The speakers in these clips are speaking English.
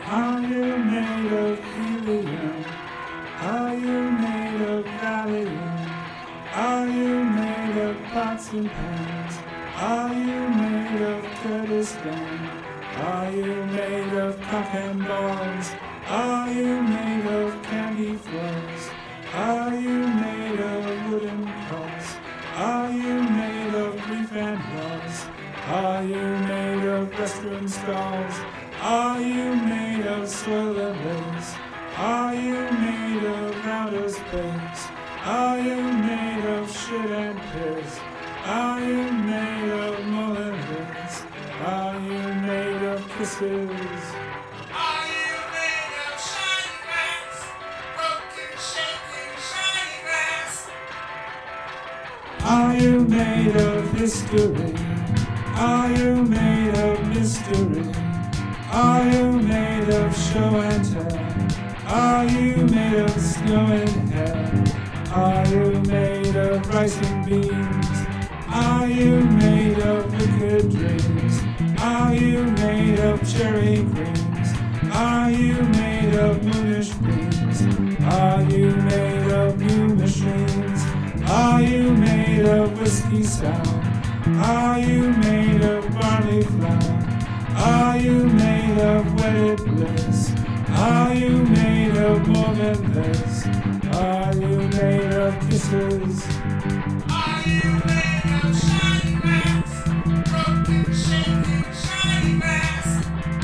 Are you made of helium? Are you made of Valium? Are you made of pots and pans? Are you made of Kurdistan? Are you made of cock and balls? Are you made of candy floss? Are you made of wooden cross? Are you made of grief and loss? Are you made of restaurant stalls? Are you made of soil and lace? Are you made of outer space? Are you made of shit and piss? Are you made of more than this? Are you made of kisses? Are you made of shiny grass? Broken, shaking, shiny grass? Are you made of history? Are you made of mystery? Are you made of show and tell? Are you made of snow and hell? Are you made of rice and beans? Are you made of wicked dreams? Are you made of cherry creams? Are you made of moonish beams? Are you made of new machines? Are you made of whiskey sour? Are you made of barley flour? Are you made of wedded bliss? Are you made of more than this? Are you made of kisses? Are you made of shiny grass? Broken, shaking, shiny grass?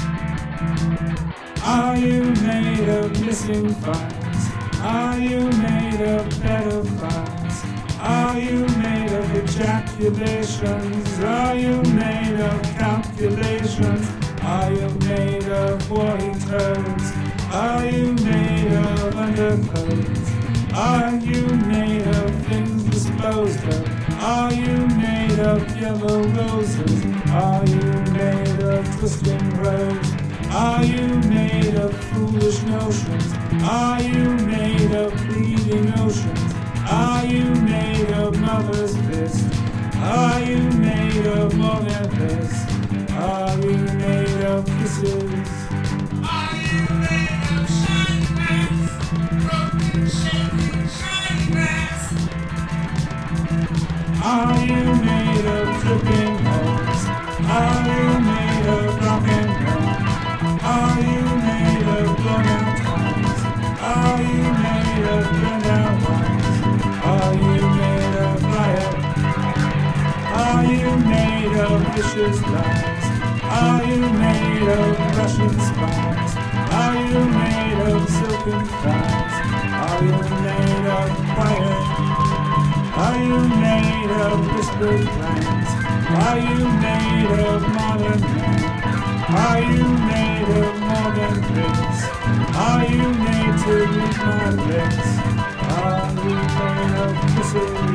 Are you made of missing finds? Are you made of pedophiles? Are you made of ejaculations? Are you made of calculations? Are you made of woolly toads? Are you made of underclothes? Are you made of things disposed of? Are you made of yellow roses? Are you made of twisting roads? Are you made of foolish notions? Are you made of bleeding oceans? Are you made of mother's fist? Are you made of more than this? Are you made of kisses? Are you made of shiny grass? Broken, shaking, shiny grass? Are you made of dripping holes? Are you made of rock and roll? Are you made of blown out tongues? Are you made of burned out lungs? Are you made of riot? Are you made of vicious lies? Are you made of Russian spies? Are you made of silken thighs? Are you made of fire? Are you made of whispered plans? Are you made of modern man? Are you made of more than this? Are you made to read my lips? Are you made of kisses?